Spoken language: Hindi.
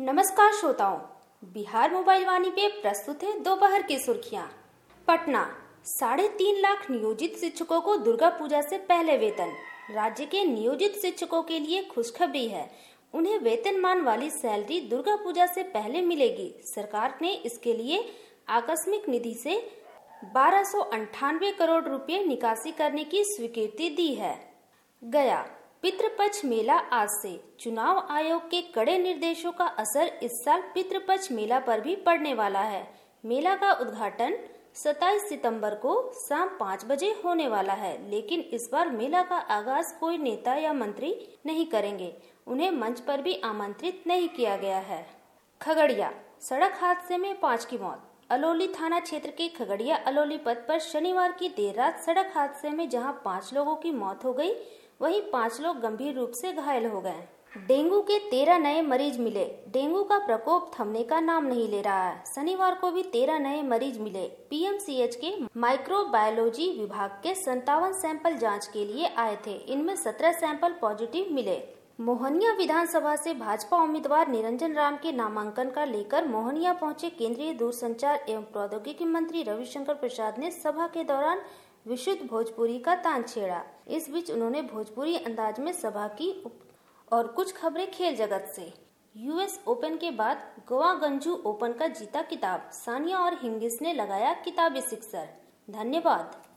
नमस्कार श्रोताओं, बिहार मोबाइल वाणी पे प्रस्तुत है दोपहर की सुर्खियां। पटना, 3.5 लाख नियोजित शिक्षकों को दुर्गा पूजा से पहले वेतन। राज्य के नियोजित शिक्षकों के लिए खुशखबरी है, उन्हें वेतनमान वाली सैलरी दुर्गा पूजा से पहले मिलेगी। सरकार ने इसके लिए आकस्मिक निधि से 1298 करोड़ रुपए निकासी करने की स्वीकृति दी है। गया, पितृपक्ष मेला आज से। चुनाव आयोग के कड़े निर्देशों का असर इस साल पितृपक्ष मेला पर भी पड़ने वाला है। मेला का उद्घाटन 27 सितंबर को शाम 5 बजे होने वाला है, लेकिन इस बार मेला का आगाज कोई नेता या मंत्री नहीं करेंगे। उन्हें मंच पर भी आमंत्रित नहीं किया गया है। खगड़िया, सड़क हादसे में 5 की मौत। अलौली थाना क्षेत्र के खगड़िया अलौली पथ पर शनिवार की देर रात सड़क हादसे में जहां 5 लोगों की मौत हो गई, वहीं 5 लोग गंभीर रूप से घायल हो गए। डेंगू के 13 नए मरीज मिले। डेंगू का प्रकोप थमने का नाम नहीं ले रहा है। शनिवार को भी 13 नए मरीज मिले। पीएमसीएच के माइक्रोबायोलॉजी विभाग के 57 सैंपल जांच के लिए आए थे। इनमें 17 सैंपल पॉजिटिव मिले। मोहनिया विधानसभा से भाजपा उम्मीदवार निरंजन राम के नामांकन का लेकर मोहनिया पहुंचे केंद्रीय दूरसंचार एवं प्रौद्योगिकी मंत्री रविशंकर प्रसाद ने सभा के दौरान विशुद्ध भोजपुरी का तान छेड़ा। इस बीच उन्होंने भोजपुरी अंदाज में सभा की और कुछ खबरें खेल जगत से। यूएस ओपन के बाद गोवा गंजू ओपन का जीता खिताब। सानिया और हिंगिस ने लगाया किताबी सिक्सर। धन्यवाद।